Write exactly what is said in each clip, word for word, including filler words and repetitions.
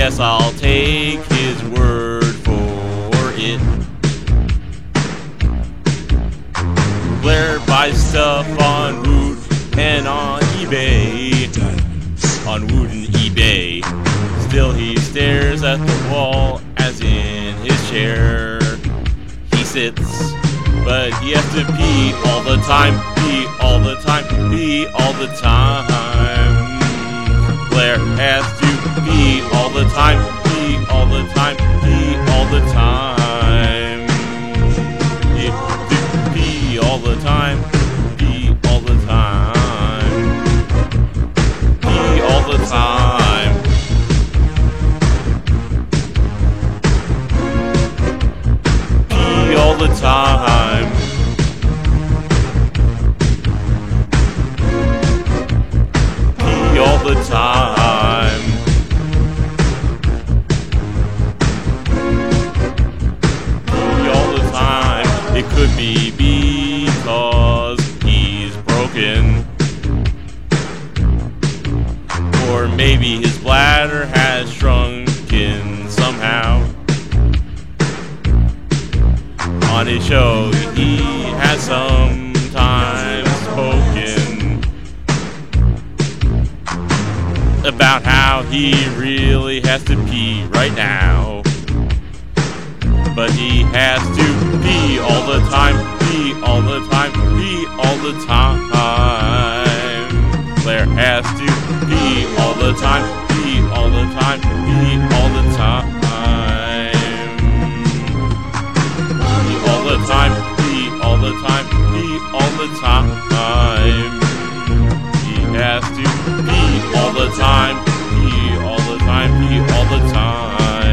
guess I'll take his word for it. Blair buys stuff on Woot and on eBay. On Woot and eBay. Still he stares at the wall as in his chair. He sits, but he has to pee all the time, pee all the time, pee all the time. Blair has to pee all the time, pee all the time, pee all the time. Pee, pee all the time, pee all the time, pee all the time. Pee all the time. Pee all the time. Pee all the time. It could be because he's broken. Or maybe his bladder has shrunken somehow. On his show, he has sometimes spoken about how he really has to pee right now. But he has to pee all the time, pee all the time, pee all the time. Blair has to pee all the time, pee all the time, pee all the time. All the time, pee all the time, pee all the time. He has to pee all the time, pee all the time, pee all the time.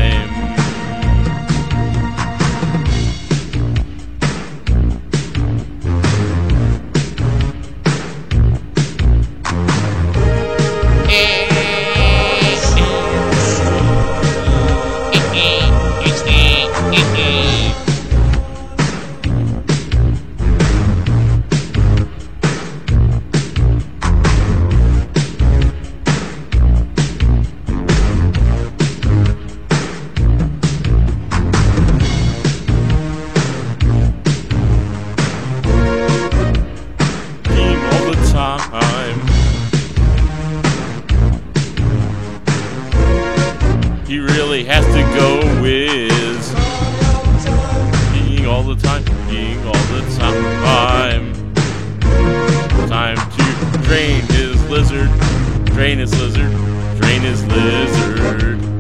He really has to go whiz. Peeing all the time, peeing all the time. Time to drain his lizard, drain his lizard, drain his lizard.